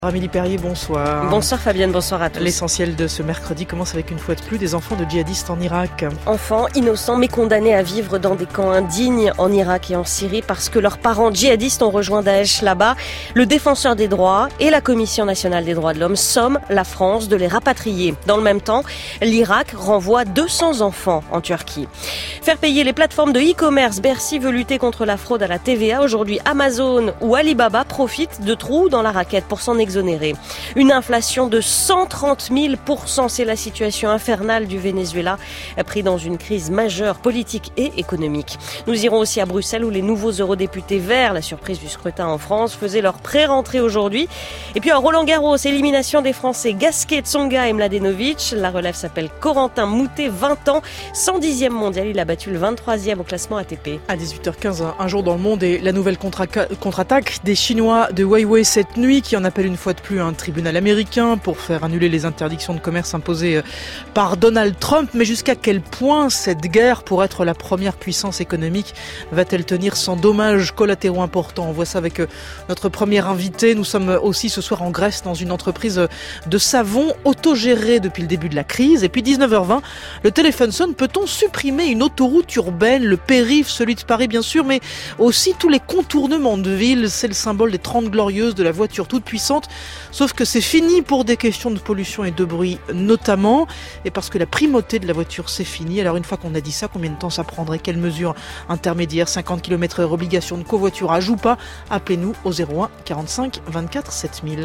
Amélie Perrier, bonsoir. Bonsoir Fabienne, bonsoir à tous. L'essentiel de ce mercredi commence avec une fois de plus des enfants de djihadistes en Irak. Enfants innocents mais condamnés à vivre dans des camps indignes en Irak et en Syrie parce que leurs parents djihadistes ont rejoint Daesh là-bas. Le défenseur des droits et la Commission nationale des droits de l'homme somment la France de les rapatrier. Dans le même temps, l'Irak renvoie 200 enfants en Turquie. Faire payer les plateformes de e-commerce. Bercy veut lutter contre la fraude à la TVA. Aujourd'hui, Amazon ou Alibaba profitent de trous dans la raquette pour s'en exonérer. Une inflation de 130 000%, c'est la situation infernale du Venezuela, pris dans une crise majeure politique et économique. Nous irons aussi à Bruxelles où les nouveaux eurodéputés verts, la surprise du scrutin en France, faisaient leur pré-rentrée aujourd'hui. Et puis à Roland-Garros, élimination des Français Gasquet, Tsonga et Mladenovic. La relève s'appelle Corentin Moutet, 20 ans, 110e mondial. Il a battu le 23e au classement ATP. À 18h15, un jour dans le monde et la nouvelle contre-attaque des Chinois de Huawei cette nuit qui en appelle une fois de plus un tribunal américain pour faire annuler les interdictions de commerce imposées par Donald Trump. Mais jusqu'à quel point cette guerre, pour être la première puissance économique, va-t-elle tenir sans dommages collatéraux importants? On voit ça avec notre premier invité. Nous sommes aussi ce soir en Grèce dans une entreprise de savon autogérée depuis le début de la crise. Et puis 19h20, le téléphone sonne. Peut-on supprimer une autoroute urbaine, le périph', celui de Paris bien sûr, mais aussi tous les contournements de ville? C'est le symbole des 30 glorieuses de la voiture toute puissante. Sauf que c'est fini pour des questions de pollution et de bruit notamment, et parce que la primauté de la voiture c'est fini. Alors une fois qu'on a dit ça, combien de temps ça prendrait? Quelles mesures intermédiaires? 50 km/h, obligation de covoiturage ou pas? Appelez-nous au 01 45 24 7000.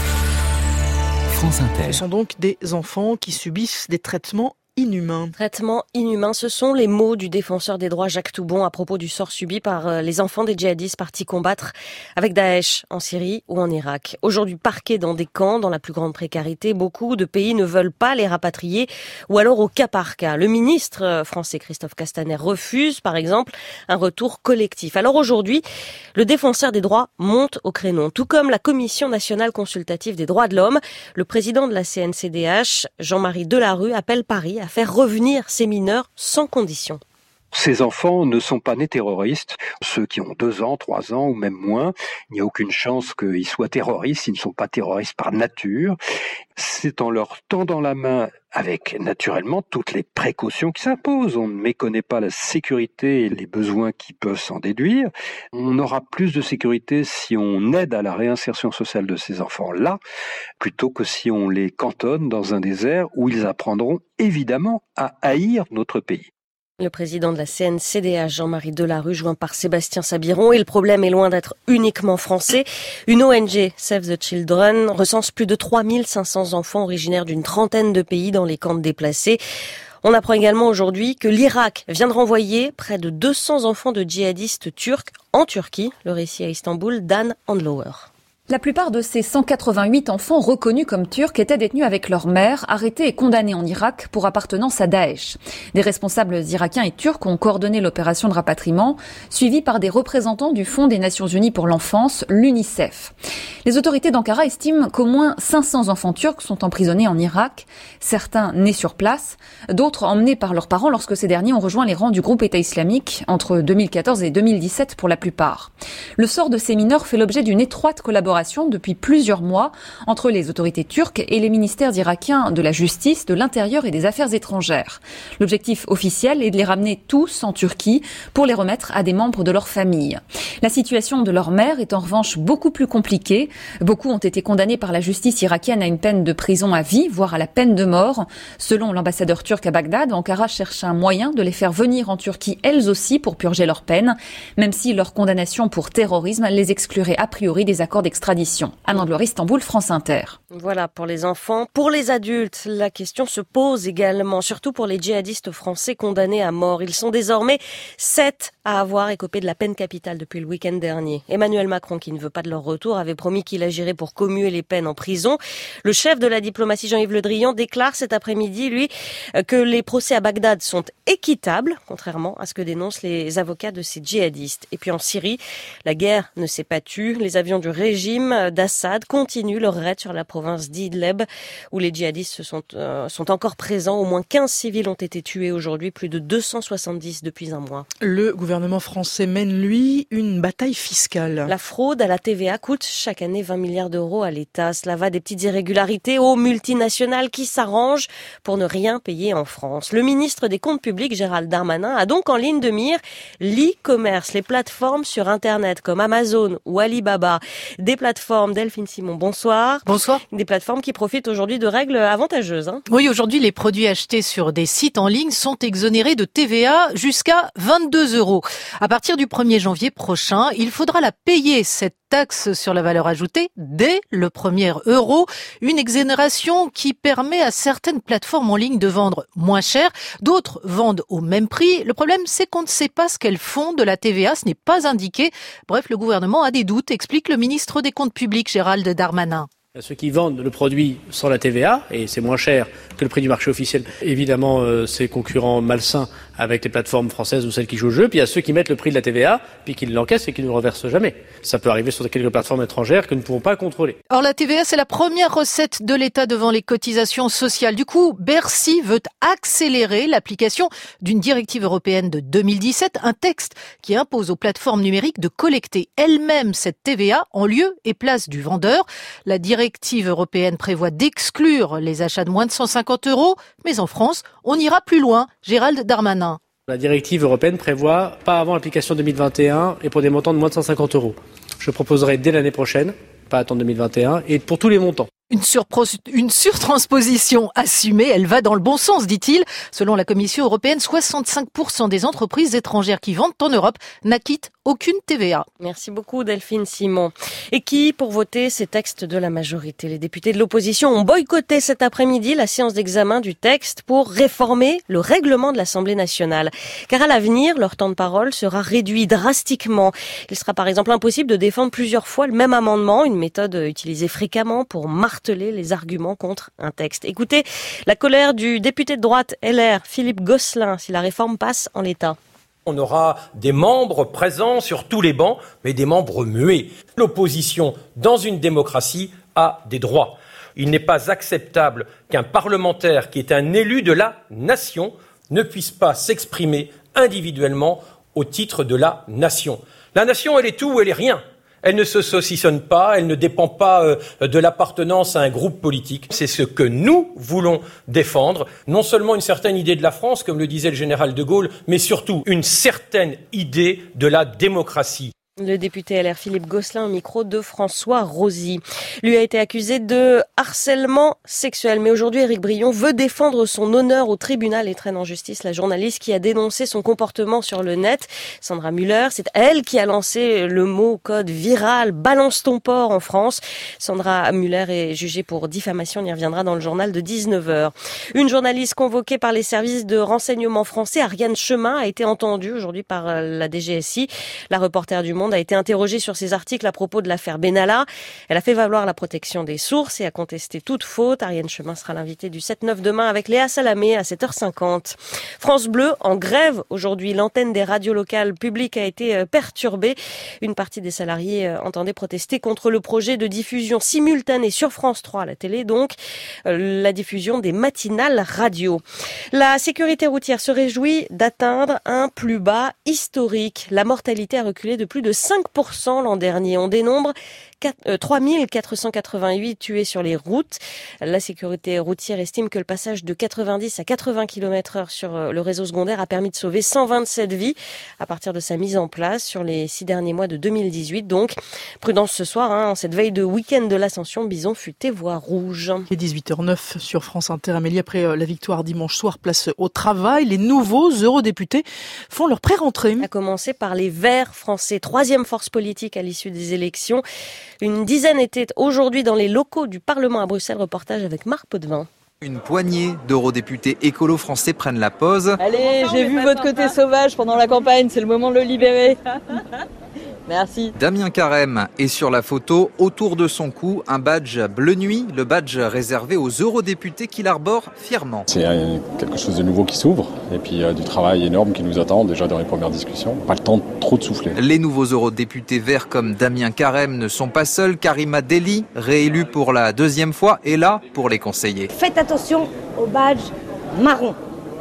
France Inter. Ce sont donc des enfants qui subissent des traitements inhumain. Traitement inhumain, ce sont les mots du défenseur des droits Jacques Toubon à propos du sort subi par les enfants des djihadistes partis combattre avec Daesh en Syrie ou en Irak. Aujourd'hui parqués dans des camps, dans la plus grande précarité, beaucoup de pays ne veulent pas les rapatrier ou alors au cas par cas. Le ministre français Christophe Castaner refuse par exemple un retour collectif. Alors aujourd'hui, le défenseur des droits monte au créneau, tout comme la Commission nationale consultative des droits de l'homme. Le président de la CNCDH, Jean-Marie Delarue, appelle Paris à faire revenir ces mineurs sans condition. Ces enfants ne sont pas nés terroristes. Ceux qui ont 2 ans, 3 ans ou même moins, il n'y a aucune chance qu'ils soient terroristes. Ils ne sont pas terroristes par nature. C'est en leur tendant la main avec naturellement toutes les précautions qui s'imposent. On ne méconnaît pas la sécurité et les besoins qui peuvent s'en déduire. On aura plus de sécurité si on aide à la réinsertion sociale de ces enfants-là, plutôt que si on les cantonne dans un désert où ils apprendront évidemment à haïr notre pays. Le président de la CNCDH, Jean-Marie Delarue, joint par Sébastien Sabiron. Et le problème est loin d'être uniquement français. Une ONG, Save the Children, recense plus de 3500 enfants originaires d'une trentaine de pays dans les camps de déplacés. On apprend également aujourd'hui que l'Irak vient de renvoyer près de 200 enfants de djihadistes turcs en Turquie. Le récit à Istanbul, Dan Andlauer. La plupart de ces 188 enfants reconnus comme turcs étaient détenus avec leur mère, arrêtés et condamnés en Irak pour appartenance à Daesh. Des responsables irakiens et turcs ont coordonné l'opération de rapatriement, suivie par des représentants du Fonds des Nations Unies pour l'enfance, l'UNICEF. Les autorités d'Ankara estiment qu'au moins 500 enfants turcs sont emprisonnés en Irak, certains nés sur place, d'autres emmenés par leurs parents lorsque ces derniers ont rejoint les rangs du groupe État islamique entre 2014 et 2017 pour la plupart. Le sort de ces mineurs fait l'objet d'une étroite collaboration depuis plusieurs mois entre les autorités turques et les ministères irakiens de la justice, de l'intérieur et des affaires étrangères. L'objectif officiel est de les ramener tous en Turquie pour les remettre à des membres de leur famille. La situation de leur mère est en revanche beaucoup plus compliquée. Beaucoup ont été condamnés par la justice irakienne à une peine de prison à vie, voire à la peine de mort. Selon l'ambassadeur turc à Bagdad, Ankara cherche un moyen de les faire venir en Turquie elles aussi pour purger leur peine, même si leur condamnation pour terrorisme les exclurait a priori des accords d'extradition. Anne Andlauer, Istanbul, France Inter. Voilà pour les enfants. Pour les adultes, la question se pose également, surtout pour les djihadistes français condamnés à mort. Ils sont désormais 7 à avoir écopé de la peine capitale depuis le week-end dernier. Emmanuel Macron, qui ne veut pas de leur retour, avait promis qu'il agirait pour commuer les peines en prison. Le chef de la diplomatie, Jean-Yves Le Drian, déclare cet après-midi, lui, que les procès à Bagdad sont équitables, contrairement à ce que dénoncent les avocats de ces djihadistes. Et puis en Syrie, la guerre ne s'est pas tue. Les avions du régime régime d'Assad continue leur raid sur la province d'Idlib, où les djihadistes sont encore présents. Au moins 15 civils ont été tués aujourd'hui, plus de 270 depuis un mois. Le gouvernement français mène, lui, une bataille fiscale. La fraude à la TVA coûte chaque année 20 milliards d'euros à l'État. Cela va des petites irrégularités aux multinationales qui s'arrangent pour ne rien payer en France. Le ministre des Comptes publics, Gérald Darmanin, a donc en ligne de mire l'e-commerce, les plateformes sur Internet comme Amazon ou Alibaba. Des plateformes, Delphine Simon, bonsoir. Bonsoir. Des plateformes qui profitent aujourd'hui de règles avantageuses. Oui, aujourd'hui, les produits achetés sur des sites en ligne sont exonérés de TVA jusqu'à 22 €. À partir du 1er janvier prochain, il faudra la payer, cette taxe sur la valeur ajoutée, dès le premier euro. Une exonération qui permet à certaines plateformes en ligne de vendre moins cher. D'autres vendent au même prix. Le problème, c'est qu'on ne sait pas ce qu'elles font de la TVA. Ce n'est pas indiqué. Bref, le gouvernement a des doutes, explique le ministre des Comptes publics, Gérald Darmanin. Ceux qui vendent le produit sans la TVA, et c'est moins cher que le prix du marché officiel, évidemment, c'est concurrent malsain avec les plateformes françaises ou celles qui jouent le jeu. Puis il y a ceux qui mettent le prix de la TVA, puis qui l'encaissent et qui ne le reversent jamais. Ça peut arriver sur quelques plateformes étrangères que nous ne pouvons pas contrôler. Or, la TVA, c'est la première recette de l'État devant les cotisations sociales. Du coup, Bercy veut accélérer l'application d'une directive européenne de 2017, un texte qui impose aux plateformes numériques de collecter elles-mêmes cette TVA en lieu et place du vendeur. La directive européenne prévoit d'exclure les achats de moins de 150 €, mais en France, on ira plus loin. Gérald Darmanin. La directive européenne prévoit pas avant l'application 2021 et pour des montants de moins de 150 €. Je proposerai dès l'année prochaine, pas attendre 2021, et pour tous les montants. Une surtransposition assumée, elle va dans le bon sens, dit-il. Selon la Commission européenne, 65% des entreprises étrangères qui vendent en Europe n'acquittent aucune TVA. Merci beaucoup Delphine Simon. Et qui pour voter ces textes de la majorité? Les députés de l'opposition ont boycotté cet après-midi la séance d'examen du texte pour réformer le règlement de l'Assemblée nationale. Car à l'avenir, leur temps de parole sera réduit drastiquement. Il sera par exemple impossible de défendre plusieurs fois le même amendement, une méthode utilisée fréquemment pour marteler les arguments contre un texte. Écoutez la colère du député de droite LR, Philippe Gosselin, si la réforme passe en l'état. On aura des membres présents sur tous les bancs, mais des membres muets. L'opposition, dans une démocratie, a des droits. Il n'est pas acceptable qu'un parlementaire qui est un élu de la nation ne puisse pas s'exprimer individuellement au titre de la nation. La nation, elle est tout ou elle est rien. Elle ne se saucissonne pas, elle ne dépend pas de l'appartenance à un groupe politique. C'est ce que nous voulons défendre. Non seulement une certaine idée de la France, comme le disait le général de Gaulle, mais surtout une certaine idée de la démocratie. Le député LR Philippe Gosselin au micro de François Rosy. Lui a été accusé de harcèlement sexuel. Mais aujourd'hui, Éric Brion veut défendre son honneur au tribunal et traîne en justice la journaliste qui a dénoncé son comportement sur le net. Sandra Müller, c'est elle qui a lancé le mot code viral « Balance ton porc » en France. Sandra Müller est jugée pour diffamation. On y reviendra dans le journal de 19h. Une journaliste convoquée par les services de renseignement français, Ariane Chemin, a été entendue aujourd'hui par la DGSI. La reporter du Monde a été interrogée sur ses articles à propos de l'affaire Benalla. Elle a fait valoir la protection des sources et a contesté toute faute. Ariane Chemin sera l'invitée du 7-9 demain avec Léa Salamé à 7h50. France Bleu en grève aujourd'hui. L'antenne des radios locales publiques a été perturbée. Une partie des salariés entendait protester contre le projet de diffusion simultanée sur France 3 à la télé, donc la diffusion des matinales radio. La sécurité routière se réjouit d'atteindre un plus bas historique. La mortalité a reculé de plus de 5% l'an dernier. On dénombre 3488 tués sur les routes. La sécurité routière estime que le passage de 90 à 80 km/h sur le réseau secondaire a permis de sauver 127 vies à partir de sa mise en place sur les 6 derniers mois de 2018. Donc, prudence ce soir, en cette veille de week-end de l'Ascension, Bison futé voie rouge. Et 18h09 sur France Inter. Amélie, après la victoire dimanche soir, place au travail. Les nouveaux eurodéputés font leur pré-rentrée. À commencer par les Verts français, troisième force politique à l'issue des élections. Une dizaine étaient aujourd'hui dans les locaux du Parlement à Bruxelles. Reportage avec Marc Potvin. Une poignée d'eurodéputés écolos français prennent la pause. Allez, j'ai vu votre côté sauvage pendant la campagne, c'est le moment de le libérer. Merci. Damien Carême est sur la photo. Autour de son cou, un badge bleu nuit, le badge réservé aux eurodéputés qu'il arbore fièrement. C'est quelque chose de nouveau qui s'ouvre et puis du travail énorme qui nous attend déjà dans les premières discussions. Pas le temps trop de souffler. Les nouveaux eurodéputés verts comme Damien Carême ne sont pas seuls. Karima Delli, réélue pour la 2e fois, est là pour les conseiller. Faites attention au badge marron.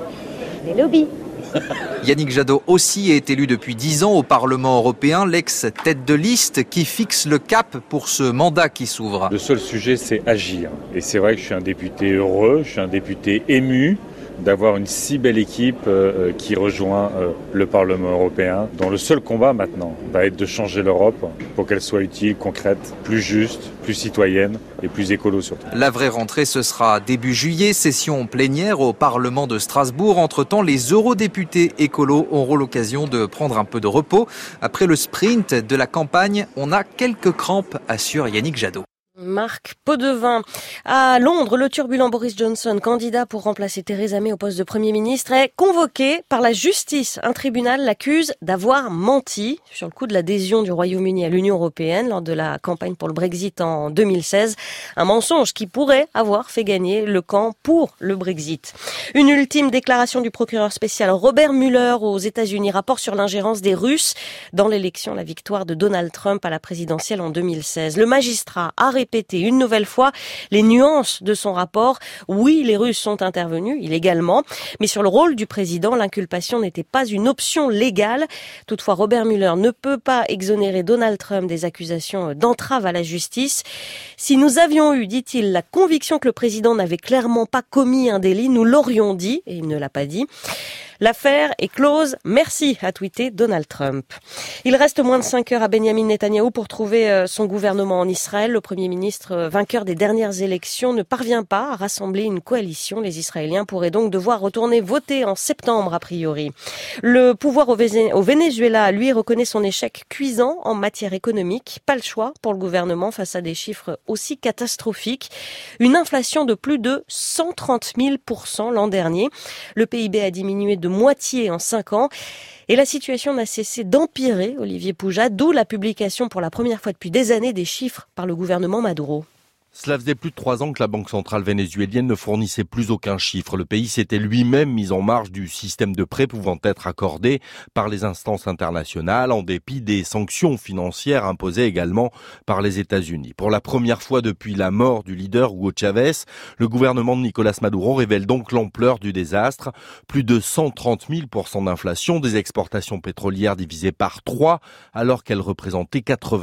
Les lobbies. Yannick Jadot aussi est élu depuis 10 ans au Parlement européen, l'ex-tête de liste qui fixe le cap pour ce mandat qui s'ouvre. Le seul sujet, c'est agir. Et c'est vrai que je suis un député heureux, je suis un député ému d'avoir une si belle équipe qui rejoint le Parlement européen, dont le seul combat maintenant va être de changer l'Europe pour qu'elle soit utile, concrète, plus juste, plus citoyenne et plus écolo surtout. La vraie rentrée, ce sera début juillet, session plénière au Parlement de Strasbourg. Entre-temps, les eurodéputés écolos auront l'occasion de prendre un peu de repos. Après le sprint de la campagne, on a quelques crampes, assure Yannick Jadot. Marc Potvin. À Londres, le turbulent Boris Johnson, candidat pour remplacer Theresa May au poste de Premier ministre, est convoqué par la justice. Un tribunal l'accuse d'avoir menti sur le coup de l'adhésion du Royaume-Uni à l'Union européenne lors de la campagne pour le Brexit en 2016. Un mensonge qui pourrait avoir fait gagner le camp pour le Brexit. Une ultime déclaration du procureur spécial Robert Mueller aux États-Unis, rapport sur l'ingérence des Russes dans l'élection, la victoire de Donald Trump à la présidentielle en 2016. Le magistrat a répété une nouvelle fois les nuances de son rapport. Oui, les Russes sont intervenus illégalement, mais sur le rôle du président, l'inculpation n'était pas une option légale. Toutefois, Robert Mueller ne peut pas exonérer Donald Trump des accusations d'entrave à la justice. Si nous avions eu, dit-il, la conviction que le président n'avait clairement pas commis un délit, nous l'aurions dit, et il ne l'a pas dit. L'affaire est close. Merci, a tweeté Donald Trump. Il reste moins de 5 heures à Benjamin Netanyahou pour trouver son gouvernement en Israël. Le Premier ministre, vainqueur des dernières élections, ne parvient pas à rassembler une coalition. Les Israéliens pourraient donc devoir retourner voter en septembre, a priori. Le pouvoir au Venezuela, lui, reconnaît son échec cuisant en matière économique. Pas le choix pour le gouvernement face à des chiffres aussi catastrophiques. Une inflation de plus de 130 000% l'an dernier. Le PIB a diminué de moitié en 5 ans. Et la situation n'a cessé d'empirer, Olivier Pouja, d'où la publication pour la première fois depuis des années des chiffres par le gouvernement Maduro. Cela faisait plus de 3 ans que la Banque centrale vénézuélienne ne fournissait plus aucun chiffre. Le pays s'était lui-même mis en marge du système de prêts pouvant être accordé par les instances internationales en dépit des sanctions financières imposées également par les États-Unis. Pour la première fois depuis la mort du leader Hugo Chavez, le gouvernement de Nicolás Maduro révèle donc l'ampleur du désastre. Plus de 130 000% d'inflation, des exportations pétrolières divisées par 3 alors qu'elles représentaient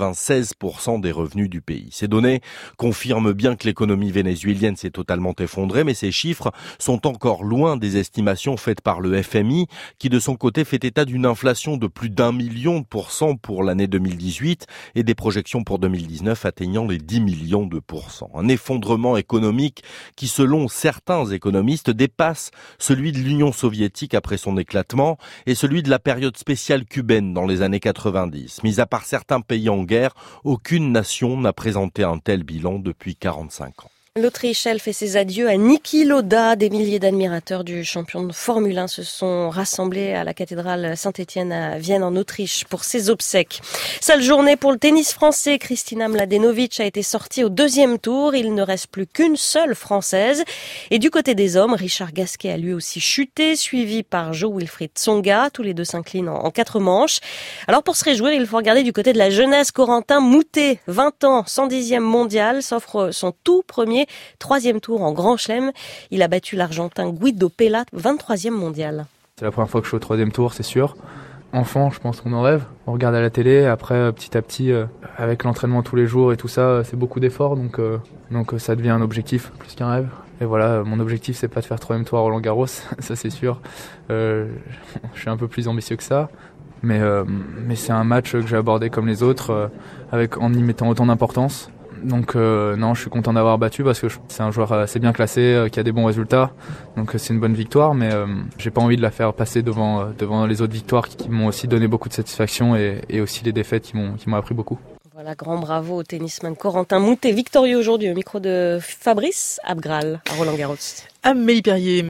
96% des revenus du pays. Ces données confirment bien que l'économie vénézuélienne s'est totalement effondrée, mais ces chiffres sont encore loin des estimations faites par le FMI, qui de son côté fait état d'une inflation de plus d'1 million de % pour l'année 2018 et des projections pour 2019 atteignant les 10 millions de %. Un effondrement économique qui, selon certains économistes, dépasse celui de l'Union soviétique après son éclatement et celui de la période spéciale cubaine dans les années 90. Mis à part certains pays en guerre, aucune nation n'a présenté un tel bilan depuis 45 ans. L'Autriche, elle, fait ses adieux à Niki Lauda. Des milliers d'admirateurs du champion de Formule 1 se sont rassemblés à la cathédrale Saint-Étienne à Vienne en Autriche pour ses obsèques. Seule journée pour le tennis français. Kristina Mladenovic a été sortie au 2e tour. Il ne reste plus qu'une seule Française. Et du côté des hommes, Richard Gasquet a lui aussi chuté, suivi par Jo-Wilfried Tsonga. Tous les deux s'inclinent en 4 manches. Alors pour se réjouir, il faut regarder du côté de la jeunesse. Corentin Moutet, 20 ans, 110e mondial, s'offre son tout premier 3e tour en Grand Chelem. Il a battu l'Argentin Guido Pella, 23e mondial. C'est la première fois que je suis au 3e tour, c'est sûr. Enfant, je pense qu'on en rêve. On regarde à la télé, après petit à petit, avec l'entraînement tous les jours et tout ça, c'est beaucoup d'efforts, donc ça devient un objectif plus qu'un rêve. Et voilà, mon objectif c'est pas de faire 3e tour à Roland-Garros, ça c'est sûr. Je suis un peu plus ambitieux que ça. Mais c'est un match que j'ai abordé comme les autres, en y mettant autant d'importance. Donc non, je suis content d'avoir battu parce que c'est un joueur assez bien classé, qui a des bons résultats. Donc c'est une bonne victoire, mais j'ai pas envie de la faire passer devant les autres victoires qui m'ont aussi donné beaucoup de satisfaction et aussi les défaites qui m'ont appris beaucoup. Voilà, grand bravo au tennisman Corentin Moutet, victorieux aujourd'hui au micro de Fabrice Abgral à Roland-Garros. Amélie Perrier.